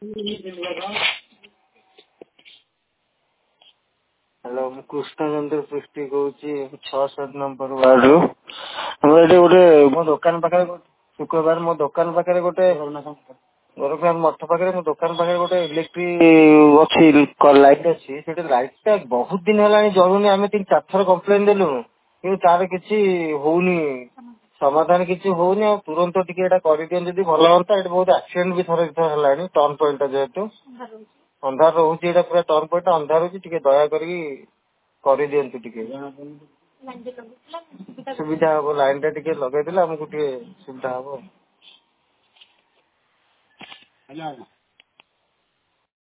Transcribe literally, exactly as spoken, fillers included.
Hello ମୁଁ କୃଷ୍ଣଚନ୍ଦ୍ର ପୃଷ୍ଟି କହୁଛି ଛଅ ସାତ ନମ୍ବର ୱାର୍ଡରୁ। ଆମର ଏଠି ଗୋଟେ ମୋ ଦୋକାନ ପାଖରେ ଶୁକ୍ରବାର ମୋ ଦୋକାନ ପାଖରେ ଗୋଟେ ଗୋରଖନାଥ ମଠ ପାଖରେ ମୋ ଦୋକାନ ପାଖରେ ଗୋଟେ ଇଲେକ୍ଟ୍ରି ଅଛି ଲାଇଟ୍ ଅଛି। ସେଠି ଲାଇଟ୍ ଟା ବହୁତ ଦିନ ହେଲାଣି ଜଳୁନି। ଆମେ ତିନି ଚାରି ଥର କମ୍ପ୍ଲେନ ଦେଲୁଣୁ କିନ୍ତୁ ତାର କିଛି ହଉନି, ସମାଧାନ କିଛି ହଉନି। ଆଉ ତୁରନ୍ତ ଟିକେ ଏଇଟା କରିଦିଅନ୍ତି ଯଦି ଭଲ ହୁଅନ୍ତା। ଏଠି ବହୁତ ଆକ୍ସିଡେଣ୍ଟ ବି ଥରେ ଦିଥର ହେଲାଣି ଟର୍ନ ପଏଣ୍ଟ ଯେହେତୁ ଅନ୍ଧାର ରହୁଛି, ଏଇଟା ପୁରା ଟର୍ନ ପଏଣ୍ଟ ଅନ୍ଧାର ରହୁଛି। ଟିକେ ଦୟା କରିକି କରିଦିଅନ୍ତୁ, ଟିକେ ସୁବିଧା ହବ। ଲାଇନ ଟା ଟିକେ ଲଗେଇଦେଲେ ଆମକୁ ଟିକେ ସୁବିଧା ହବ।